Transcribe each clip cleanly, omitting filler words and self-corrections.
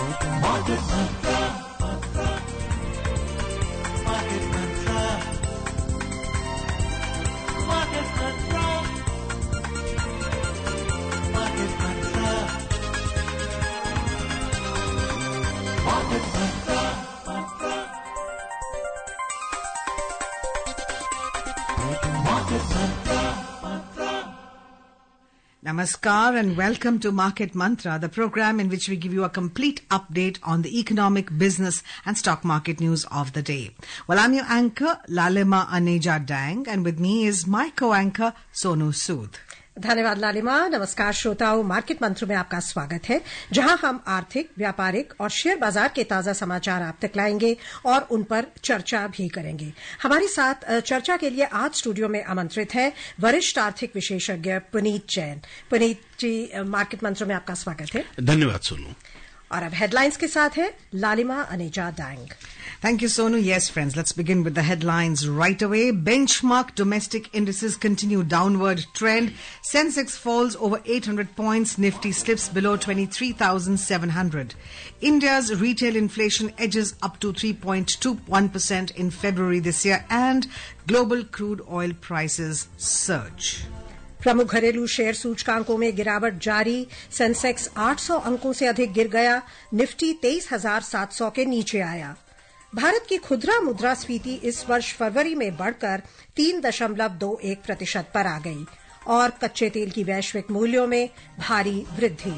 Namaskar and welcome to Market Mantra, the program in which we give you a complete update on the economic, business and stock market news of the day. Well, I'm your anchor, Lalima Aneja Dang, and with me is my co-anchor, Sonu Sood. धन्यवाद लालिमा। नमस्कार श्रोताओं, market Mantra में आपका स्वागत है, जहां हम आर्थिक, व्यापारिक और शेयर बाजार के ताजा समाचार आप तक लाएंगे और उन पर चर्चा भी करेंगे। हमारे साथ चर्चा के लिए आज स्टूडियो में आमंत्रित है वरिष्ठ आर्थिक विशेषज्ञ पुनीत जैन। पुनीत जी, मार्केट मंत्र में आपका स्वागत है। धन्यवाद सोनू। और अब हेडलाइंस के साथ है लालिमा अनेजा डांग। Thank you, Sonu. Yes, friends, let's begin with the headlines right away. Benchmark domestic indices continue downward trend. Sensex falls over 800 points. Nifty slips below 23,700. India's retail inflation edges up to 3.21% in February this year, and global crude oil prices surge. प्रमुख घरेलू share सूचकांकों में गिरावट जारी। Sensex 800 अंकों से अधिक गिर गया। निफ्टी 23,700 के नीचे आया। भारत की खुदरा मुद्रास्फीति इस वर्ष फरवरी में बढ़कर 3.21% पर आ गई और कच्चे तेल की वैश्विक मूल्यों में भारी वृद्धि।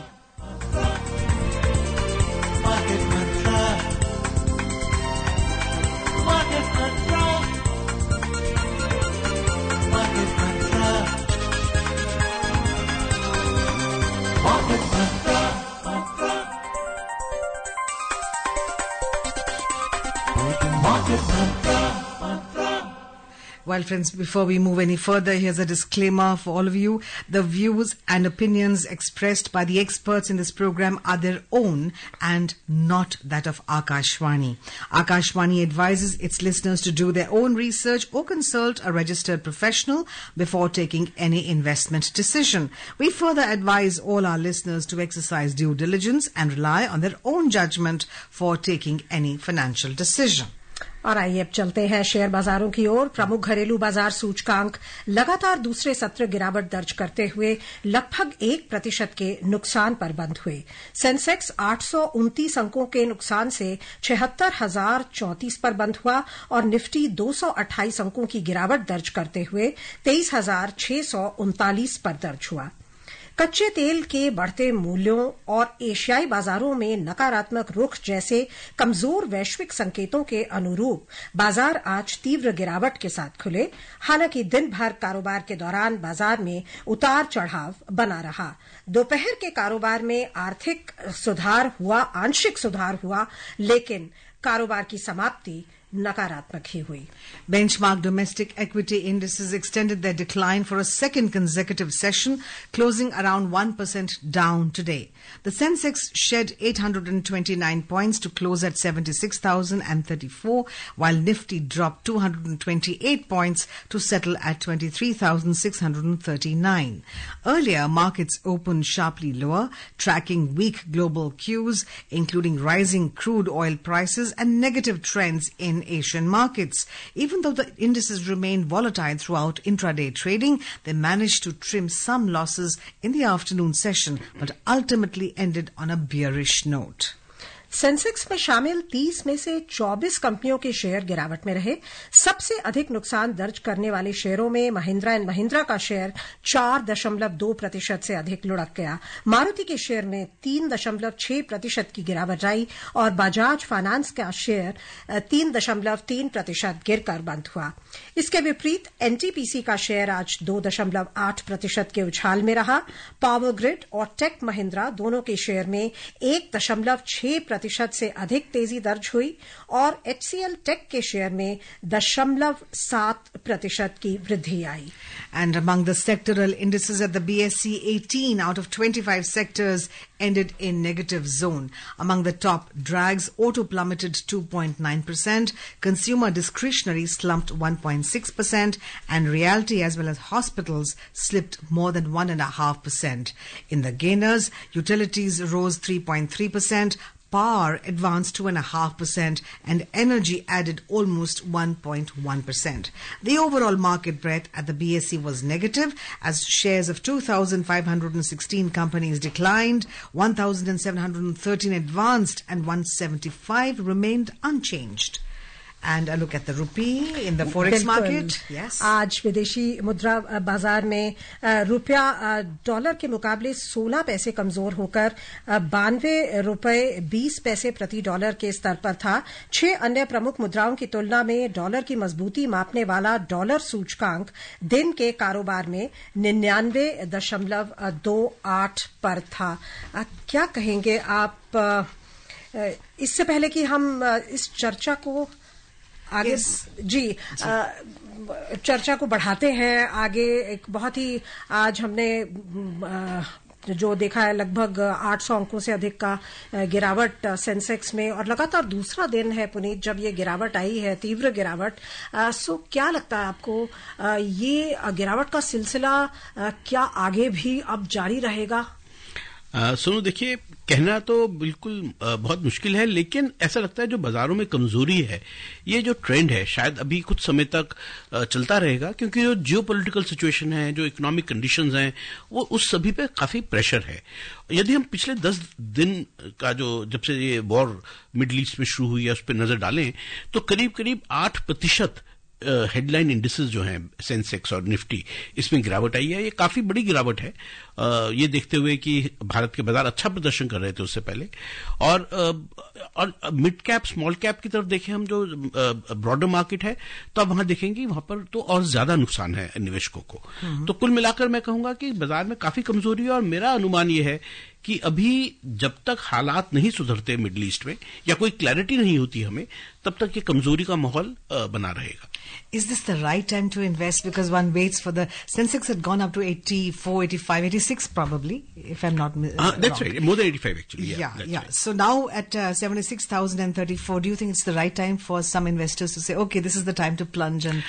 Well, friends, before we move any further, here's a disclaimer for all of you. The views and opinions expressed by the experts in this program are their own and not that of Akashvani. Akashvani advises its listeners to do their own research or consult a registered professional before taking any investment decision. We further advise all our listeners to exercise due diligence and rely on their own judgment for taking any financial decision. और आइए अब चलते हैं share बाजारों की ओर। प्रमुख घरेलू बाजार सूचकांक लगातार दूसरे सत्र गिरावट दर्ज करते हुए लगभग 1% के नुकसान पर बंद हुए। सेंसेक्स 829 अंकों के नुकसान से 76,034 पर बंद हुआ और निफ्टी 228 अंकों की गिरावट दर्ज करते हुए 23,639 पर दर्ज हुआ। कच्चे तेल के बढ़ते मूल्यों और एशियाई बाजारों में नकारात्मक रुख जैसे कमजोर वैश्विक संकेतों के अनुरूप बाजार आज तीव्र गिरावट के साथ खुले। हालांकि दिन भर कारोबार के दौरान बाजार में उतार चढ़ाव बना रहा। दोपहर के कारोबार में आर्थिक सुधार हुआ, आंशिक सुधार हुआ, लेकिन कारोबार की समाप्ति नकारात्मक ही हुई। Benchmark domestic equity indices extended their decline for a second consecutive session, closing around 1% down today. The Sensex shed 829 points to close at 76,034, while Nifty dropped 228 points to settle at 23,639. Earlier, markets opened sharply lower, tracking weak global cues, including rising crude oil prices and negative trends in Asian markets. Even though the indices remained volatile throughout intraday trading, they managed to trim some losses in the afternoon session, but ultimately ended on a bearish note. Sensex में शामिल 30 में से 24 कंपनियों के share गिरावट में रहे। सबसे अधिक नुकसान दर्ज करने वाले शेयरों में महिंद्रा एंड महिंद्रा का शेयर 4.2% से अधिक लुढ़क गया। मारुति के शेयर में 3.6% की गिरावट आई और बजाज फाइनेंस का शेयर 3.3% गिरकर बंद हुआ। इसके विपरीत एनटीपीसी का शेयर आज 2.8% के उछाल में रहा। पावर ग्रिड और टेक महिंद्रा दोनों के शेयर में 1.6% से अधिक तेजी दर्ज हुई और एचसीएल टेक के शेयर में 0.7% की वृद्धि आई। And among the sectoral indices at the BSE, 18 out of 25 sectors ended in negative zone. Among the top drags, auto plummeted 2.9%, consumer discretionary slumped 1.6%, and realty as well as hospitals slipped more than 1.5%. In the gainers, utilities rose 3.3%, power advanced 2.5% and energy added almost 1.1%. The overall market breadth at the BSE was negative as shares of 2,516 companies declined, 1,713 advanced and 175 remained unchanged. And a look at the rupee in the forex market. Yes. आज विदेशी मुद्रा बाजार में रुपया dollar के मुकाबले 16 पैसे कमजोर होकर 92 रुपए 20 पैसे प्रति डॉलर के स्तर पर था। 6 अन्य प्रमुख मुद्राओं की तुलना में डॉलर की मजबूती मापने वाला डॉलर सूचकांक दिन के कारोबार में 99.28 पर था। क्या कहेंगे आप इससे पहले कि हम इस चर्चा को आगे चर्चा को बढ़ाते हैं आगे? एक बहुत ही आज हमने जो देखा है लगभग 800 अंकों से अधिक का गिरावट सेंसेक्स में, और लगातार दूसरा दिन है पुनीत जब ये गिरावट आई है, तीव्र गिरावट। सो क्या लगता है आपको ये गिरावट का सिलसिला क्या आगे भी अब जारी रहेगा? सुनो, देखिए, कहना तो बिल्कुल बहुत मुश्किल है, लेकिन ऐसा लगता है जो बाजारों में कमजोरी है, ये जो ट्रेंड है शायद अभी कुछ समय तक चलता रहेगा, क्योंकि जो जियोपॉलिटिकल सिचुएशन है, जो इकोनॉमिक कंडीशंस हैं, वो उस सभी पे काफी प्रेशर है। यदि हम पिछले 10 दिन का जब से ये वॉर मिडिल ईस्ट में शुरू हुई है उस पर नजर डालें तो करीब करीब 8% हेडलाइन इंडिसेस जो हैं सेंसेक्स और निफ्टी, इसमें गिरावट आई है। ये काफी बड़ी गिरावट है, ये देखते हुए कि भारत के बाजार अच्छा प्रदर्शन कर रहे थे उससे पहले। और मिड कैप स्मॉल कैप की तरफ देखें हम, जो ब्रॉडर मार्केट है, तो अब वहां देखेंगे वहां पर तो और ज्यादा नुकसान है निवेशकों को। तो कुल मिलाकर मैं कहूंगा कि बाजार में काफी कमजोरी है, और मेरा अनुमान यह है कि अभी जब तक हालात नहीं सुधरते मिडिल ईस्ट में या कोई क्लैरिटी नहीं होती हमें, तब तक ये कमजोरी का माहौल बना रहेगा। Is this the right time to invest? Because one waits for the Sensex had gone up to 84, 85, 86 probably, if I'm not that's right, more than 85 actually. Yeah. Right. So now at 76,034, do you think it's the right time for some investors to say, okay, this is the time to plunge? And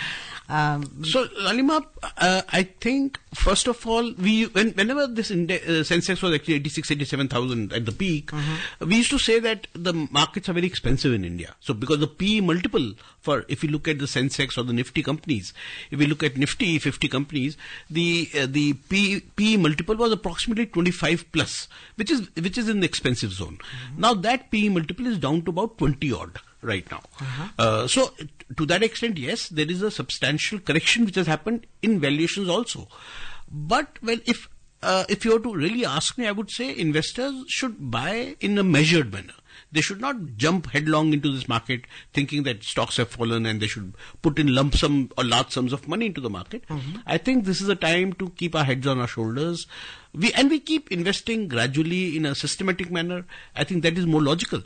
so Lalima, I think first of all, whenever this Sensex was actually 86, 87,000 at the peak, we used to say that the markets are very expensive in India. So because the P multiple for, if you look at the Sensex or the Nifty companies, if we look at Nifty 50 companies, the P multiple was approximately 25 plus, which is in the expensive zone. Now that P multiple is down to about 20 odd right now. So to that extent, yes, there is a substantial correction which has happened in valuations also. But well, if you were to really ask me, I would say investors should buy in a measured manner. They should not jump headlong into this market thinking that stocks have fallen and they should put in lump sum or large sums of money into the market. I think this is a time to keep our heads on our shoulders. We keep investing gradually in a systematic manner. I think that is more logical.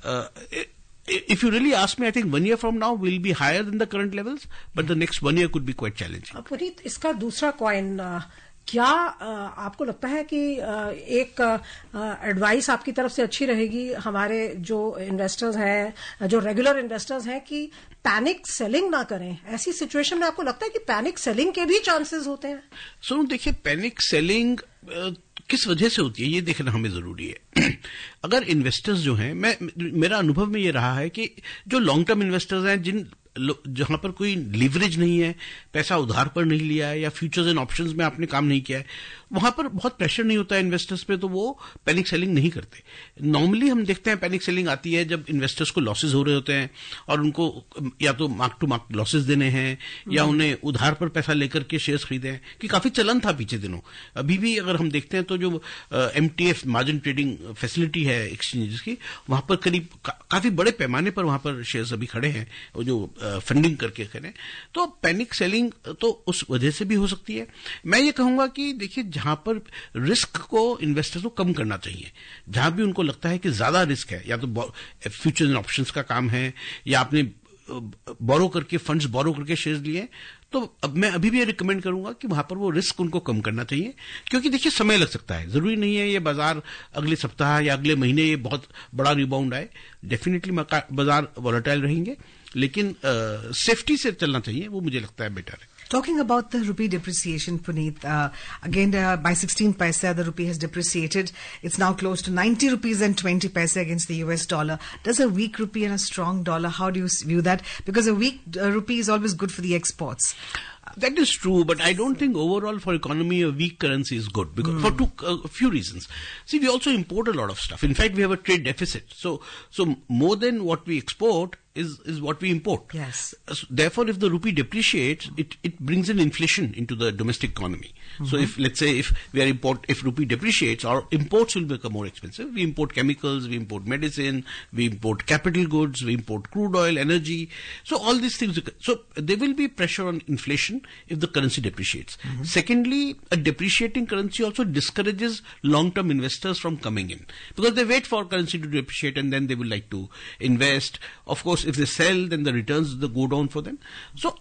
If you really ask me, I think 1 year from now we'll be higher than the current levels, but the next 1 year could be quite challenging. Puneet, इसका दूसरा coin, क्या आपको लगता है कि एक advice आपकी तरफ से अच्छी रहेगी हमारे जो इन्वेस्टर्स हैं, जो रेगुलर इन्वेस्टर्स हैं, कि पैनिक सेलिंग ना करें? ऐसी सिचुएशन में आपको लगता है कि पैनिक सेलिंग के भी चांसेस होते हैं? देखिए, पैनिक सेलिंग किस वजह से होती है ये देखना हमें जरूरी है। अगर इन्वेस्टर्स जो हैं, मेरा अनुभव में ये रहा है कि जो लॉन्ग टर्म इन्वेस्टर्स हैं, जहां पर कोई लीवरेज नहीं है, पैसा उधार पर नहीं लिया है या फ्यूचर्स एंड ऑप्शंस में आपने काम नहीं किया है, वहां पर बहुत प्रेशर नहीं होता है इन्वेस्टर्स पे, तो वो पैनिक सेलिंग नहीं करते। नॉर्मली हम देखते हैं पैनिक सेलिंग आती है जब इन्वेस्टर्स को लॉसेस हो रहे होते हैं और उनको या तो मार्क टू मार्क लॉसेस देने हैं या उन्हें उधार पर पैसा लेकर के शेयर्स खरीदे हैं, कि काफी चलन था पीछे दिनों। अभी भी अगर हम देखते हैं तो जो MTF मार्जिन ट्रेडिंग फैसिलिटी है एक्सचेंजेस की, वहां पर करीब काफी बड़े पैमाने पर वहां पर शेयर्स अभी खड़े हैं, जो फंडिंग करके करें। तो पैनिक सेलिंग तो उस वजह से भी हो सकती है। मैं ये कहूंगा कि देखिए, जहां पर रिस्क को इन्वेस्टर्स को कम करना चाहिए, जहां भी उनको लगता है कि ज्यादा रिस्क है, या तो फ्यूचर्स एंड ऑप्शंस का काम है या आपने बोरो करके फंड्स बोरो करके शेयर्स लिए, तो अब मैं अभी भी ये रिकमेंड करूंगा कि वहां पर वो रिस्क उनको कम करना चाहिए, क्योंकि देखिए समय लग सकता है। जरूरी नहीं है ये बाजार अगले सप्ताह या अगले महीने ये बहुत बड़ा रिबाउंड आए। डेफिनेटली बाजार वॉलेटाइल रहेंगे, लेकिन सेफ्टी से चलना चाहिए, वो मुझे लगता है बेटर है। Talking about the rupee depreciation, Puneet, again by 16 paisa the rupee has depreciated. It's now close to 90 rupees and 20 paisa against the US dollar. Does a weak rupee and a strong dollar, how do you view that? Because a weak rupee is always good for the exports. That is true, but I don't think overall for economy a weak currency is good because for a few reasons. See, we also import a lot of stuff. In fact, we have a trade deficit. So more than what we export is what we import. Yes. So therefore, if the rupee depreciates, it brings in inflation into the domestic economy. So if, let's say, if rupee depreciates, our imports will become more expensive. We import chemicals, we import medicine, we import capital goods, we import crude oil, energy. So all these things. So there will be pressure on inflation if the currency depreciates. Secondly, a depreciating currency also discourages long-term investors from coming in because they wait for currency to depreciate and then they will like to invest. Of course, if they sell, then the returns go down for them. So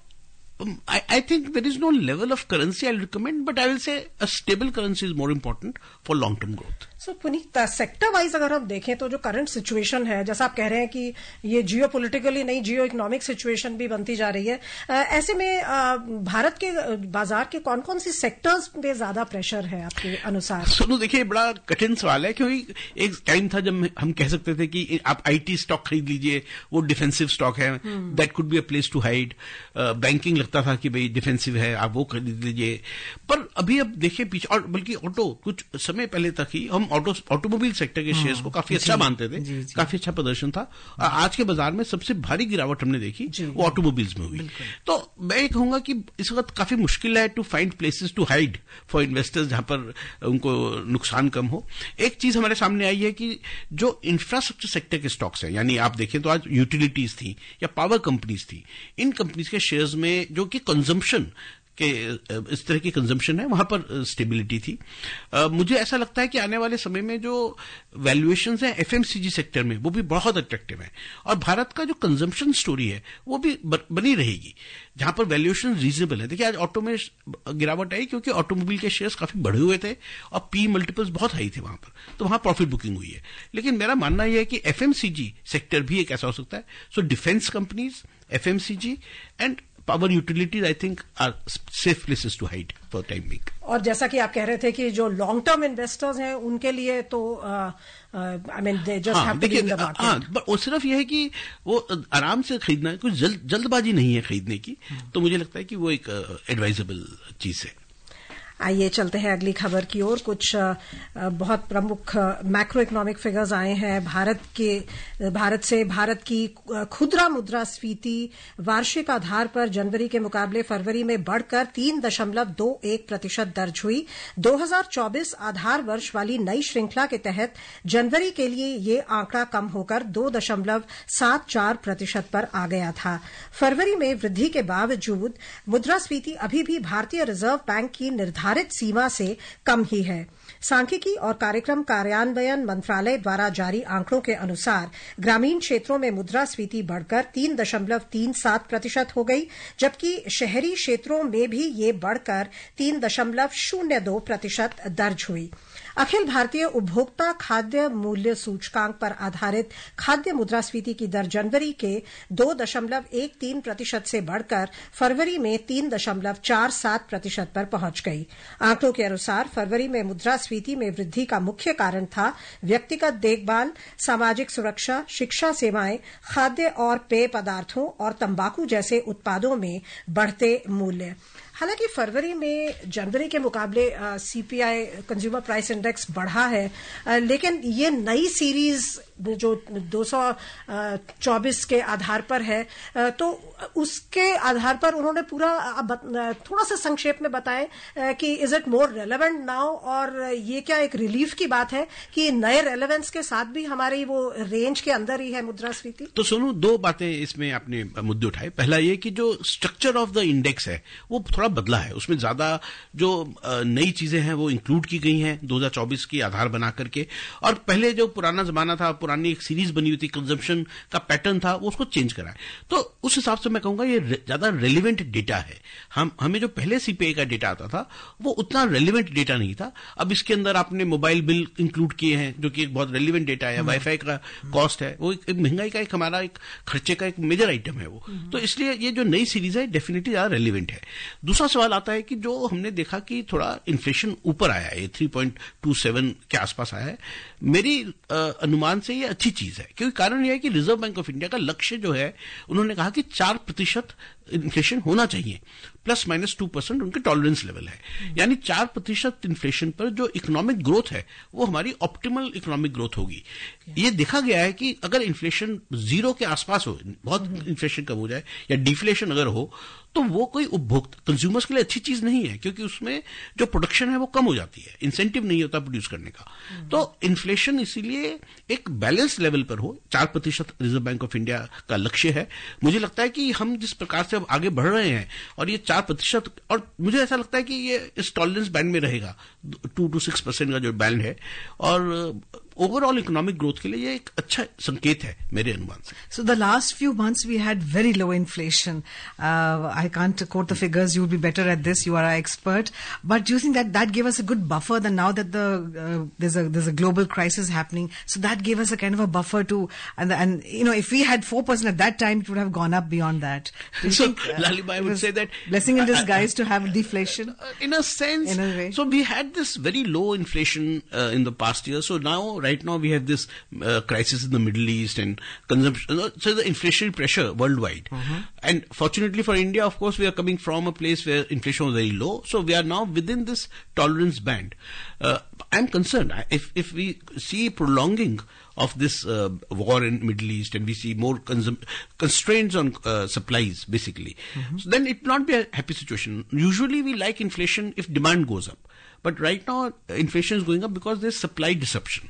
I think there is no level of currency I'll recommend, but I will say a stable currency is more important for long-term growth. So Puneet, sector wise अगर हम देखें तो जो current situation है, जैसा आप कह रहे हैं कि ये जियो पोलिटिकली नहीं जियो इकोनॉमिक सिचुएशन भी बनती जा रही है, ऐसे में भारत के बाजार के कौन कौन सी सेक्टर्स पे ज्यादा प्रेशर है आपके अनुसार? सुनो, देखिए बड़ा कठिन सवाल है क्योंकि एक टाइम था जब हम कह सकते थे कि आप आईटी स्टॉक खरीद लीजिए, वो डिफेंसिव स्टॉक है, that could be a place to hide. Banking लगता था कि भाई डिफेंसिव है, आप वो खरीद लीजिए. पर अभी अब देखिए पीछे, और बल्कि ऑटो कुछ समय पहले तक ही हम ऑटोमोबाइल सेक्टर के शेयर्स को काफी अच्छा मानते थे, काफी अच्छा प्रदर्शन था. आज के बाजार में सबसे भारी गिरावट हमने देखी वो ऑटोमोबाइल्स में हुई. तो मैं ये कहूंगा कि इस वक्त काफी मुश्किल है to find places to hide for investors जहां पर उनको नुकसान कम हो. एक चीज हमारे सामने आई है कि जो इंफ्रास्ट्रक्चर सेक्टर के स्टॉक्स हैं, यानी आप देखें तो आज यूटिलिटीज थी या पावर कंपनीज थी, इन कंपनीज के शेयर्स में जो कि कंजम्पशन के इस तरह की कंजम्पशन है वहां पर स्टेबिलिटी थी. मुझे ऐसा लगता है कि आने वाले समय में जो वैल्यूएशंस हैं एफएमसीजी सेक्टर में वो भी बहुत अट्रैक्टिव है और भारत का जो कंजम्पशन स्टोरी है वो भी बनी रहेगी जहां पर वैल्यूएशन रीजनेबल है. देखिए आज ऑटो में गिरावट आई क्योंकि ऑटोमोबाइल के शेयर्स काफी बढ़े हुए थे और पी मल्टीपल्स बहुत हाई थे वहां पर, तो वहां प्रॉफिट बुकिंग हुई है. लेकिन मेरा मानना यह है कि एफएमसीजी सेक्टर भी एक ऐसा हो सकता है. So defence companies, FMCG and power utilities, I think, are safe places to hide for the time being. और जैसा कि आप कह रहे थे कि जो लॉन्ग टर्म इन्वेस्टर्स हैं उनके लिए तो I mean they just have to be in the market. हाँ, पर वो सिर्फ यह है कि वो आराम से खरीदना है, कुछ जल्दबाजी नहीं है खरीदने की. तो मुझे लगता है कि वो एक एडवाइजेबल चीज है. आइए चलते हैं अगली खबर की ओर. कुछ बहुत प्रमुख मैक्रो इकोनॉमिक फिगर्स आए हैं. भारत की खुदरा मुद्रास्फीति वार्षिक आधार पर जनवरी के मुकाबले फरवरी में बढ़कर 3.21% दर्ज हुई. 2024 आधार वर्ष वाली नई श्रृंखला के तहत जनवरी के लिए ये आंकड़ा कम होकर 2.74% पर आ गया था. फरवरी में वृद्धि के बावजूद मुद्रास्फीति अभी भी भारतीय रिजर्व बैंक की निर्धारित सीमा से कम ही है. सांख्यिकी और कार्यक्रम कार्यान्वयन मंत्रालय द्वारा जारी आंकड़ों के अनुसार ग्रामीण क्षेत्रों में मुद्रास्फीति बढ़कर 3.37% हो गई, जबकि शहरी क्षेत्रों में भी ये बढ़कर 3.02% दर्ज हुई. अखिल भारतीय उपभोक्ता खाद्य मूल्य सूचकांक पर आधारित खाद्य मुद्रास्फीति की दर जनवरी के 2.13% से बढ़कर फरवरी में 3.47% पर पहुंच गई. आंकड़ों के अनुसार फरवरी में मुद्रास्फीति में वृद्धि का मुख्य कारण था व्यक्तिगत देखभाल, सामाजिक सुरक्षा, शिक्षा सेवाएं, खाद्य और पेय पदार्थों और तंबाकू जैसे उत्पादों में बढ़ते मूल्य. हालांकि फरवरी में जनवरी के मुकाबले सीपीआई कंज्यूमर प्राइस इंडेक्स बढ़ा है, लेकिन ये नई सीरीज जो 224 के आधार पर है, तो उसके आधार पर उन्होंने पूरा थोड़ा सा संक्षेप में बताएं कि is it more relevant now, और ये क्या एक रिलीफ की बात है कि नए रेलेवेंस के साथ भी हमारी वो रेंज के अंदर ही है मुद्रास्फीति? तो सोनू, दो बातें इसमें आपने मुद्दे उठाए. पहला ये कि जो स्ट्रक्चर ऑफ द इंडेक्स है वो थोड़ा बदला है, उसमें ज्यादा जो नई चीजें हैं वो इंक्लूड की गई हैं 2024 की आधार बना करके, और पहले जो पुराना जमाना था, पुरानी एक सीरीज बनी हुई थी, कंजम्पशन का पैटर्न था, वो उसको चेंज करा है. तो उस हिसाब से मैं कहूंगा ये ज्यादा रेलिवेंट डेटा है. हमें जो पहले सीपीआई का डेटा आता था वो उतना रेलिवेंट डेटा नहीं था. अब इसके अंदर आपने मोबाइल बिल इंक्लूड किए हैं जो कि एक बहुत रेलिवेंट डेटा है, वाईफाई का कॉस्ट है, वो एक महंगाई का एक हमारा एक खर्चे का एक मेजर आइटम है वो. तो इसलिए ये जो नई सीरीज है डेफिनेटली ज्यादा रेलिवेंट है. दूसरा सवाल आता है कि जो हमने देखा कि थोड़ा इन्फ्लेशन ऊपर आया है, 3.27 के आसपास आया है, मेरी अनुमान से ये अच्छी चीज है, क्योंकि कारण यह है कि रिजर्व बैंक ऑफ इंडिया का लक्ष्य जो है, उन्होंने कहा कि 4% इन्फ्लेशन होना चाहिए, ±2% उनके टॉलरेंस लेवल है। यानी 4% इन्फ्लेशन पर जो इकोनॉमिक ग्रोथ है वो हमारी ऑप्टिमल इकोनॉमिक ग्रोथ होगी। ये देखा गया है कि अगर इन्फ्लेशन 0 के आसपास हो, बहुत इन्फ्लेशन कम हो जाए या डिफ्लेशन अगर हो, तो वो कोई उपभोक्ता कंज्यूमर्स के लिए अच्छी चीज नहीं है, क्योंकि उसमें जो प्रोडक्शन है वो कम हो जाती है, इंसेंटिव नहीं होता प्रोड्यूस करने का। तो इन्फ्लेशन इसीलिए एक बैलेंस लेवल पर हो, 4% रिजर्व बैंक ऑफ इंडिया का लक्ष्य है। मुझे लगता है कि हम जिस प्रकार से अब आगे बढ़ रहे हैं और ये 4%, और मुझे ऐसा लगता है कि ये इस टॉलरेंस बैंड में रहेगा, 2 to 6% का जो बैंड है, और ओवरऑल इकोनॉमिक ग्रोथ के लिए ये एक अच्छा संकेत है मेरे अनुमान से। So the last few months we had very low inflation. I can't quote the figures. You would be better at this. You are our expert. But do you think that gave us a good buffer? Then now that there's a global crisis happening, so that gave us a kind of a buffer to, and you know, if we had 4% at that time, it would have gone up beyond that. Do you So think, Lalima, I would say that blessing in disguise to have deflation. In a sense, in a way. So we had this very low inflation in the past year. So now, right now, we have this crisis in the Middle East and consumption. So the inflationary pressure worldwide. And fortunately for India, of course, we are coming from a place where inflation was very low. So we are now within this tolerance band. I'm concerned if we see prolonging of this war in Middle East, and we see more constraints on supplies, basically. So then it will not be a happy situation. Usually we like inflation if demand goes up. But right now, inflation is going up because there's supply disruption.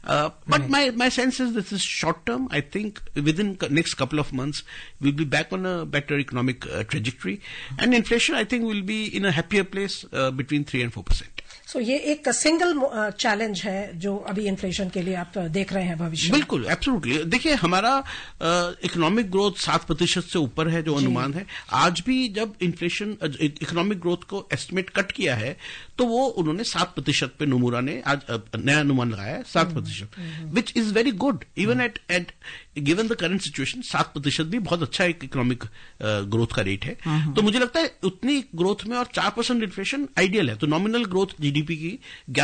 But my sense is this is short term. I think within next couple of months, we'll be back on a better economic trajectory. And inflation, I think, will be in a happier place between 3 and 4%. So ये एक single challenge है जो अभी inflation के लिए आप देख रहे हैं भविष्य में। बिल्कुल, एब्सोल्युटली। देखिए, हमारा इकोनॉमिक ग्रोथ 7% से ऊपर है जो अनुमान है। आज भी जब इन्फ्लेशन इकोनॉमिक ग्रोथ को एस्टिमेट कट किया है, तो वो उन्होंने 7% पे नोमुरा ने आज नया अनुमान लगाया है, 7%, which is very good. Even at given the current situation 7% भी बहुत अच्छा एक इकोनॉमिक ग्रोथ का रेट है। तो मुझे लगता है उतनी ग्रोथ में और 4% इन्फ्लेशन आइडियल है। तो नॉमिनल ग्रोथ जीडीपी की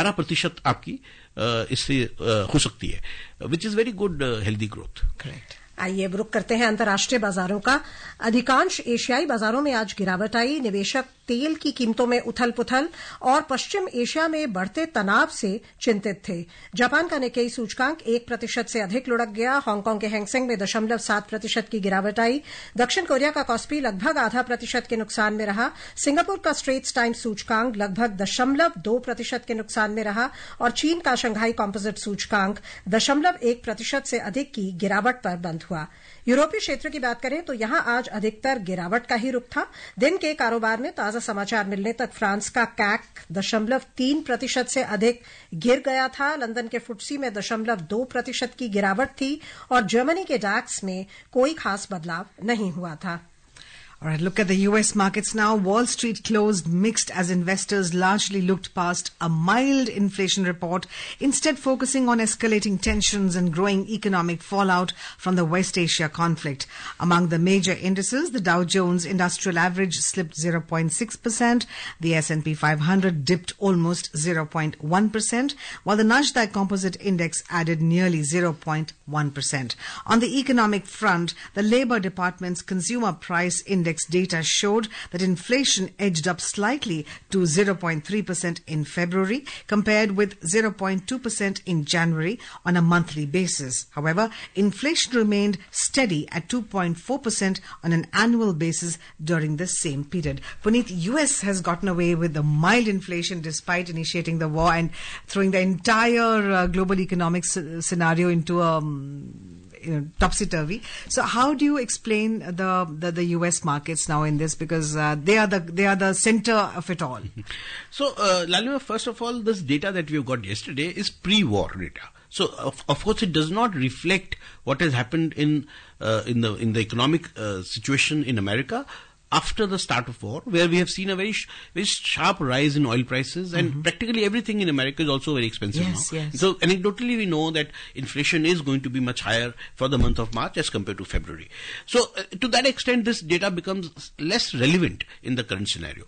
11% आपकी इससे हो सकती है, which is very good healthy growth. Correct. आइए अब रुक करते हैं अंतर्राष्ट्रीय बाजारों का। अधिकांश एशियाई बाजारों में आज गिरावट आई। निवेशक तेल की कीमतों में उथल पुथल और पश्चिम एशिया में बढ़ते तनाव से चिंतित थे। जापान का निक्केई सूचकांक 1% से अधिक लुढ़क गया। हांगकांग के हैंगसेंग में 0.7% की गिरावट आई। दक्षिण कोरिया का कॉस्पी लगभग 0.5% के नुकसान में रहा। सिंगापुर का स्ट्रेट्स टाइम्स सूचकांक लगभग 0.2% के नुकसान में रहा और चीन का शंघाई कॉम्पोजिट सूचकांक 0.1% से अधिक की गिरावट पर बंद हुआ। यूरोपीय क्षेत्र की बात करें तो यहां आज अधिकतर गिरावट का ही रुख था। दिन के कारोबार में ताजा समाचार मिलने तक फ्रांस का कैक 0.3% से अधिक गिर गया था। लंदन के फुटसी में 0.2% की गिरावट थी और जर्मनी के डैक्स में कोई खास बदलाव नहीं हुआ था। All right, look at the U.S. markets now. Wall Street closed mixed as investors largely looked past a mild inflation report, instead focusing on escalating tensions and growing economic fallout from the West Asia conflict. Among the major indices, the Dow Jones Industrial Average slipped 0.6%, the S&P 500 dipped almost 0.1%, while the Nasdaq Composite Index added nearly 0.1%. On the economic front, the Labor Department's Consumer Price Index data showed that inflation edged up slightly to 0.3% in February, compared with 0.2% in January on a monthly basis. However, inflation remained steady at 2.4% on an annual basis during the same period. Puneet, US has gotten away with the mild inflation despite initiating the war and throwing the entire global economic scenario into a topsy-turvy. So how do you explain the US markets now in this? Because they are the center of it all. So, Lalima, first of all, this data that we've got yesterday is pre-war data. So, of course, it does not reflect what has happened in the economic situation in America. after the start of war, where we have seen a very sharp rise in oil prices, and practically everything in America is also very expensive now. Yes. So anecdotally, we know that inflation is going to be much higher for the month of March as compared to February. So to that extent, this data becomes less relevant in the current scenario.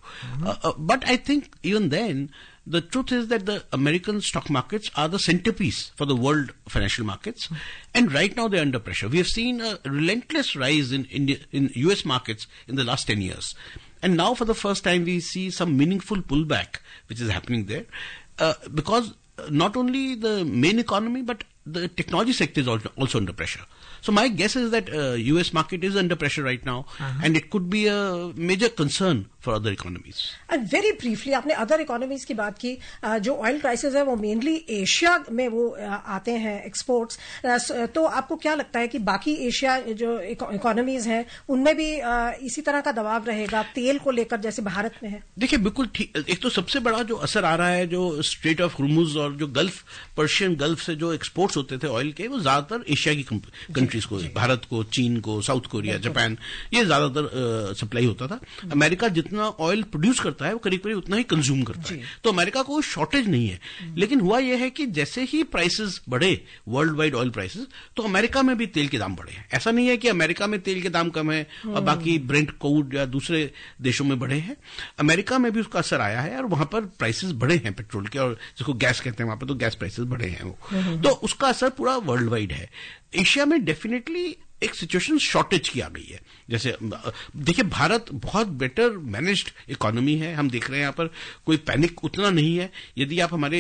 But I think even then, the truth is that the American stock markets are the centerpiece for the world financial markets, and right now they're under pressure. We have seen a relentless rise in US markets in the last 10 years. And now for the first time we see some meaningful pullback which is happening there, because not only the main economy but the technology sector is also under pressure. So my guess is that US market is under pressure right now, and it could be a major concern for other economies. And very briefly, आपने other economies की बात की. जो oil prices है वो mainly Asia में वो आते हैं एक्सपोर्ट्स. तो आपको क्या लगता है कि बाकी एशिया जो इकोनॉमीज हैं उनमें भी इसी तरह का दबाव रहेगा तेल को लेकर जैसे भारत में है? देखिए, बिल्कुल ठीक. एक तो सबसे बड़ा जो असर आ रहा है, जो स्ट्रेट ऑफ हुर्मुज और जो गल्फ, पर्शियन गल्फ से जो एक्सपोर्ट्स होते थे ऑयल के, वो ज्यादातर एशिया की कंट्रीज को, भारत को, चीन को, साउथ कोरिया, जापान, ये ज्यादातर सप्लाई होता था. अमेरिका जितना ऑयल प्रोड्यूस करता है वो करीब करीब उतना ही कंज्यूम करता है. तो अमेरिका को शॉर्टेज नहीं है. लेकिन हुआ यह है कि जैसे ही प्राइसेस बढ़े, वर्ल्ड वाइड ऑयल प्राइसेस, तो अमेरिका में भी तेल के दाम बढ़े. ऐसा नहीं है कि अमेरिका में तेल के दाम कम है और बाकी ब्रेंट क्रूड या दूसरे देशों में बढ़े हैं. अमेरिका में भी उसका असर आया है और वहां पर प्राइसेस बढ़े हैं पेट्रोल के, और जिसको गैस कहते हैं वहां पर, तो गैस प्राइसेस बढ़े हैं वो. तो उसका असर पूरा वर्ल्ड वाइड है. एशिया में डेफिनेटली एक सिचुएशन शॉर्टेज की आ गई है. जैसे देखिए, भारत बहुत बेटर मैनेज्ड इकोनॉमी है. हम देख रहे हैं यहाँ पर कोई पैनिक उतना नहीं है. यदि आप हमारे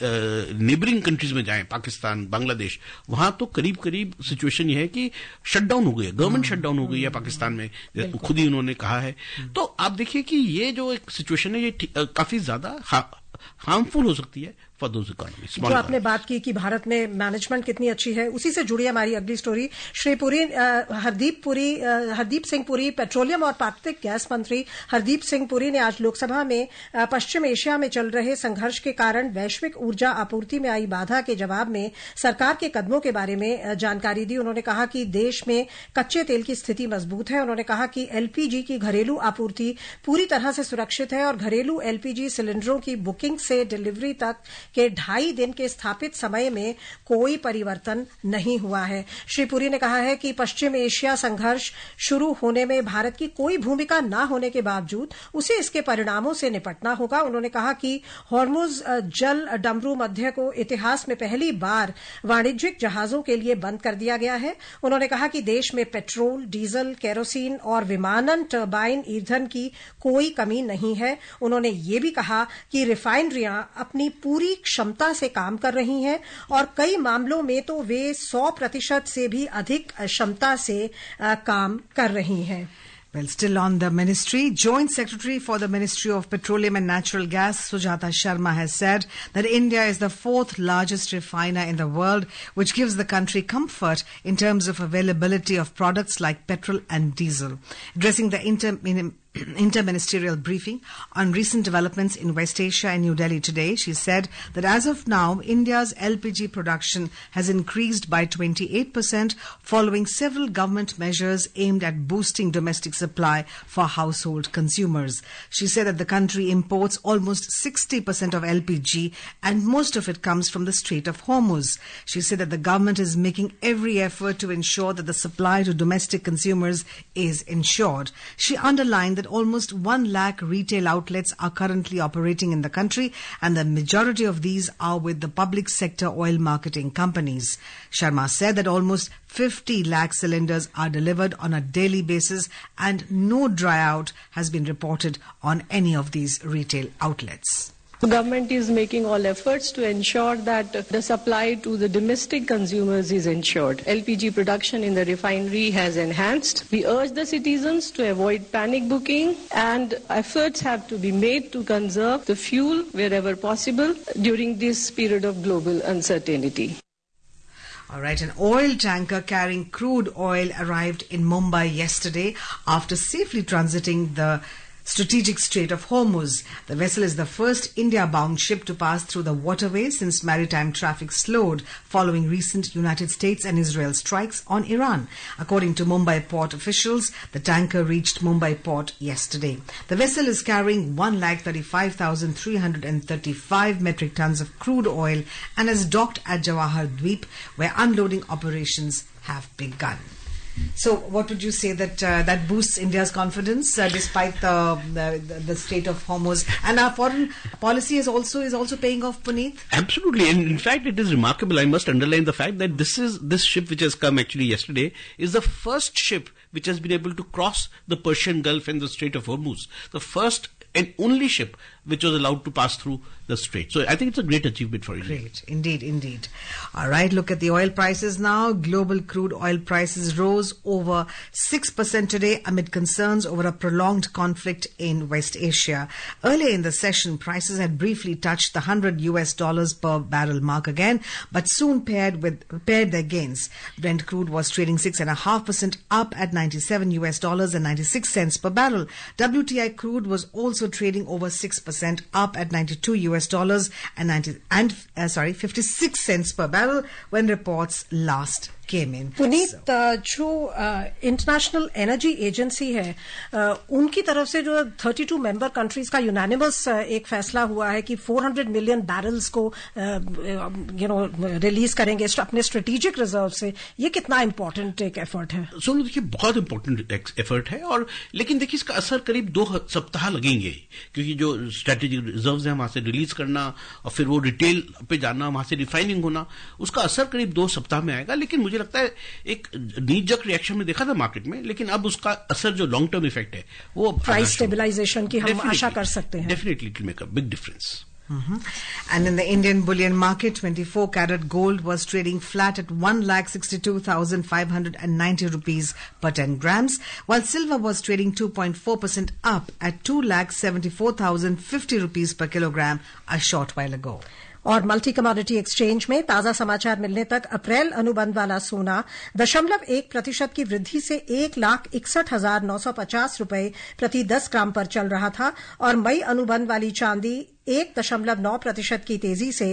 नेबरिंग कंट्रीज में जाएं, पाकिस्तान, बांग्लादेश, वहां तो करीब करीब सिचुएशन ये है कि शटडाउन हो गई है, गवर्नमेंट शटडाउन हो गई है पाकिस्तान में, खुद ही उन्होंने कहा है. तो आप देखिए कि ये जो एक सिचुएशन है, ये काफी ज्यादा हार्मफुल हो सकती है फॉर दोज इकोनॉमी. जो आपने बात की कि भारत में मैनेजमेंट कितनी अच्छी है, उसी से जुड़ी हमारी अगली स्टोरी. श्री पुरी, हरदीप सिंह पुरी, पेट्रोलियम और प्राकृतिक गैस मंत्री हरदीप सिंह पुरी ने आज लोकसभा में पश्चिम एशिया में चल रहे संघर्ष के कारण वैश्विक ऊर्जा आपूर्ति में आई बाधा के जवाब में सरकार के कदमों के बारे में जानकारी दी. उन्होंने कहा कि देश में कच्चे तेल की स्थिति मजबूत है. उन्होंने कहा कि एलपीजी की घरेलू आपूर्ति पूरी तरह से सुरक्षित है और घरेलू एलपीजी सिलेंडरों की बुकिंग से डिलीवरी तक के 2.5 दिन के स्थापित समय में कोई परिवर्तन नहीं हुआ है. श्री पुरी ने कहा है कि पश्चिम एशिया संघर्ष शुरू होने में भारत की कोई भूमिका न होने के बावजूद उसे इसके परिणामों से निपटना होगा. उन्होंने कहा कि हॉर्मुज जल डमरू मध्य को इतिहास में पहली बार वाणिज्यिक जहाजों के लिए बंद कर दिया गया है. उन्होंने कहा कि देश में पेट्रोल, डीजल, केरोसिन और विमानन टर्बाइन ईंधन की कोई कमी नहीं है. उन्होंने ये भी कहा कि रिफाइनरियां अपनी पूरी क्षमता से काम कर रही हैं और कई मामलों में तो वे 100% से भी अधिक क्षमता से काम कर रही हैं. Well, still on the ministry, Joint Secretary for the Ministry of Petroleum and Natural Gas, Sujata Sharma, has said that India is the 4th largest refiner in the world, which gives the country comfort in terms of availability of products like petrol and diesel. Addressing the interministerial briefing on recent developments in West Asia and New Delhi today, she said that as of now, India's LPG production has increased by 28% following several government measures aimed at boosting domestic supply for household consumers. She said that the country imports almost 60% of LPG and most of it comes from the Strait of Hormuz. She said that the government is making every effort to ensure that the supply to domestic consumers is ensured. She underlined that almost 1 lakh retail outlets are currently operating in the country, and the majority of these are with the public sector oil marketing companies. Sharma said that almost 50 lakh cylinders are delivered on a daily basis and no dry out has been reported on any of these retail outlets. The government is making all efforts to ensure that the supply to the domestic consumers is ensured. LPG production in the refinery has enhanced. We urge the citizens to avoid panic booking, and efforts have to be made to conserve the fuel wherever possible during this period of global uncertainty. All right, an oil tanker carrying crude oil arrived in Mumbai yesterday after safely transiting the strategic Strait of Hormuz. The vessel is the first India-bound ship to pass through the waterway since maritime traffic slowed following recent United States and Israel strikes on Iran. According to Mumbai port officials, the tanker reached Mumbai port yesterday. The vessel is carrying 135,335 metric tons of crude oil and is docked at Jawahar Dweep, where unloading operations have begun. So, what would you say that boosts India's confidence despite the Strait of Hormuz, and our foreign policy is also paying off, Puneet? Absolutely, and in fact, it is remarkable. I must underline the fact that this ship which has come actually yesterday is the first ship which has been able to cross the Persian Gulf and the Strait of Hormuz. The first and only ship which was allowed to pass through the strait. So I think it's a great achievement for India. Great, indeed. All right, look at the oil prices now. Global crude oil prices rose over 6% today amid concerns over a prolonged conflict in West Asia. Earlier in the session, prices had briefly touched the $100 per barrel mark again, but soon paired their gains. Brent crude was trading 6.5% up at $97 and 96 cents per barrel. WTI crude was also trading over 6% up at $92 and 56 cents per barrel when reports last came in. Puneet, जो international energy agency है उनकी तरफ से जो 32 member countries का unanimous एक फैसला हुआ है कि 400 मिलियन बैरल्स को रिलीज करेंगे अपने स्ट्रेटेजिक रिजर्व से, ये कितना इंपॉर्टेंट एक एफर्ट है? सोनू, देखिए बहुत इंपॉर्टेंट एफर्ट है, और लेकिन देखिए इसका असर करीब 2 सप्ताह लगेंगे, क्योंकि जो स्ट्रेटेजिक रिजर्व्स हैं वहां से रिलीज करना और फिर वो रिटेल पे जाना, वहां से रिफाइनिंग होना, उसका असर करीब 2 सप्ताह में आएगा. लेकिन मुझे लगता है एक नीजक रिएक्शन में देखा था मार्केट में, लेकिन अब उसका असर जो लॉन्ग टर्म इफेक्ट है वो प्राइस स्टेबलाइजेशन की हम आशा कर सकते हैं. Definitely it will make a big difference. And in the Indian bullion market, 24-carat gold was trading flat at 1,62,590 rupees per 10 grams, while silver was trading 2.4% up at 2,74,050 rupees per kilogram a short while ago. और multi commodity exchange में ताजा समाचार मिलने तक अप्रैल अनुबंध वाला सोना 0.1% की वृद्धि से 1,61,950 रुपए प्रति 10 ग्राम पर चल रहा था, और मई अनुबंध वाली चांदी 1.9% की तेजी से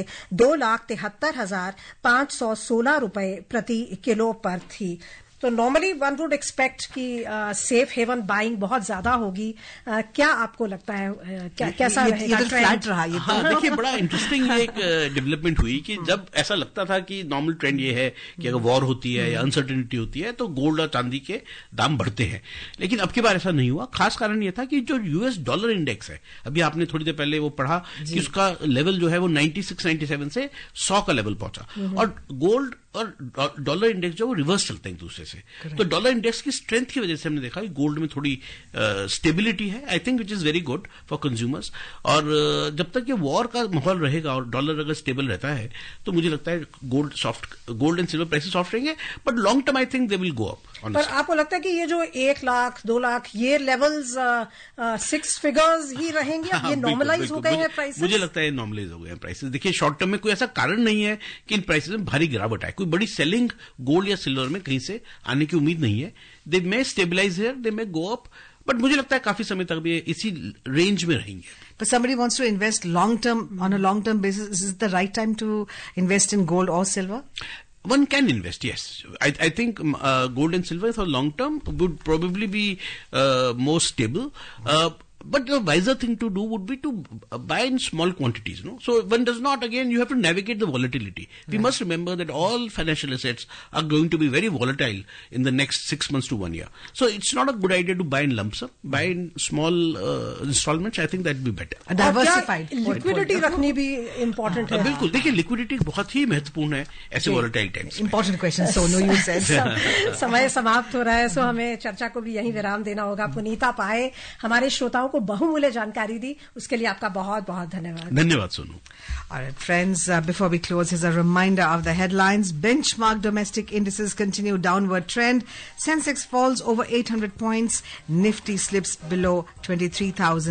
2,73,516 रुपए प्रति किलो पर थी. तो नॉर्मली वन वुड एक्सपेक्ट कि सेफ हेवन बाइंग बहुत ज्यादा होगी. क्या आपको लगता है कैसा रहेगा ट्रेंड? हाँ, देखिए बड़ा इंटरेस्टिंग ये एक डेवलपमेंट हुई कि जब ऐसा लगता था कि नॉर्मल ट्रेंड ये है कि अगर वॉर होती है या अनसर्टेनिटी होती है तो गोल्ड और चांदी के दाम बढ़ते हैं, लेकिन अब की बार ऐसा नहीं हुआ. खास कारण ये था कि जो यूएस डॉलर इंडेक्स है, अभी आपने थोड़ी देर पहले वो पढ़ा कि उसका लेवल जो है वो 96-97 से 100 का लेवल पहुंचा, और गोल्ड और डॉलर इंडेक्स जो वो रिवर्स चलते हैं एक दूसरे से. तो डॉलर इंडेक्स की स्ट्रेंथ की वजह से हमने देखा कि गोल्ड में थोड़ी स्टेबिलिटी है, I think, which is very good for consumers. और जब तक ये वॉर का माहौल रहेगा और डॉलर अगर स्टेबल रहता है तो मुझे लगता है gold and silver prices soft रहेंगे, but long term I think they will go up. पर आपको लगता है कि ये जो 1 लाख 2 लाख ये लेवल्स 6 फिगर्स ही रहेंगे? ये नॉर्मलाइज हो गए हैं प्राइसेस? मुझे लगता है नॉर्मलाइज हो गए हैं प्राइसेस. देखिए शॉर्ट टर्म में कोई ऐसा कारण नहीं है कि इन प्राइसेस में भारी गिरावट आए. कोई बड़ी सेलिंग गोल्ड या सिल्वर में कहीं से आने की उम्मीद नहीं है. They may stabilise here, they may go up, but मुझे लगता है काफी समय तक भी इसी रेंज में रहेंगे. But somebody wants to invest long term, on a long term basis, is it the right time to invest in gold or silver? One can invest, yes. I think gold and silver for long term would probably be more stable. But the wiser thing to do would be to buy in small quantities, no? So one does not, again, you have to navigate the volatility. We must remember that all financial assets are going to be very volatile in the next 6 months to 1 year. So it's not a good idea to buy in lump sum. Buy in small installments. I think that would be better. Diversified. Liquidity रखनी भी important है. बिल्कुल, देखिए liquidity बहुत ही महत्वपूर्ण है ऐसे volatile times. Important question. Sonu, you said. समय समाप्त हो रहा है, सो हमें चर्चा को भी यहीं विराम देना होगा. पुनीता पाए हमारे श्रोताओं को बहुमूल्य जानकारी दी, उसके लिए आपका बहुत बहुत धन्यवाद. धन्यवाद Sonu. All right, friends, before we close, here's a reminder of the headlines. Benchmark domestic indices continue downward trend. Sensex falls over 800 points. Nifty slips below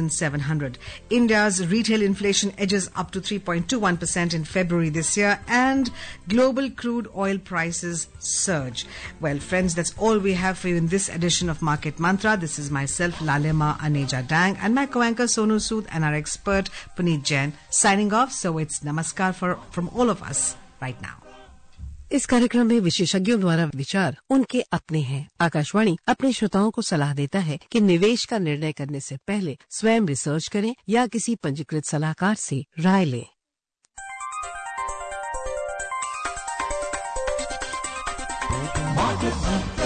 23,700. India's retail inflation edges up to 3.21% in February this year. And and global crude oil prices surge. Well, friends, that's all we have for you in this edition of Market Mantra. This is myself, Lalema Aneja Dang, and my co-anchor Sonu Sood and our expert Puneet Jain signing off. So it's namaskar from all of us right now. इस कार्यक्रम में विशेषज्ञों द्वारा विचार उनके अपने हैं। आकाशवाणी अपने श्रोताओं को सलाह देता है कि निवेश का निर्णय करने से पहले स्वयं रिसर्च करें या किसी पंजीकृत सलाहकार से राय लें। Market